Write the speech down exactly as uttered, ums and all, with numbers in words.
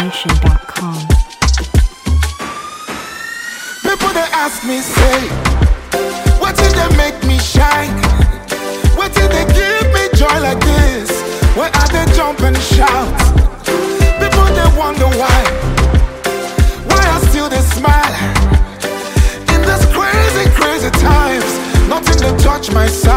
nation dot com. People they ask me, say, what did they make me shine? What did they give me joy like this? When I they jump and shout? People they wonder why, why I still they smile. In this crazy, crazy times, nothing to touch my side.